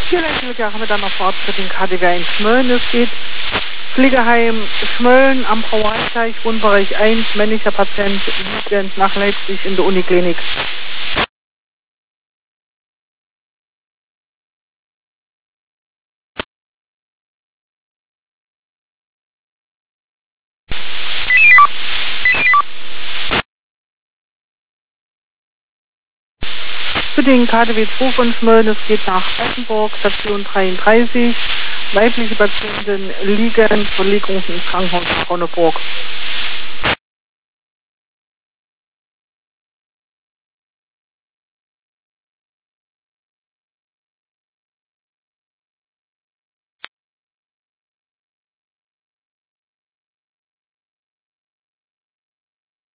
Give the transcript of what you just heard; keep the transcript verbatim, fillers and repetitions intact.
Hier haben wir dann noch vor Ort für den K D W in Schmölln. Es geht Pflegeheim Schmölln am Brauereiteich, Wohnbereich eins, männlicher Patient, liegend nach Leipzig in der Uniklinik. Für den K D W zwei von Schmölln, es geht nach Offenburg, Station dreiunddreißig. Weibliche Patientin liegend, Verlegung ins Krankenhaus nach Ronneburg.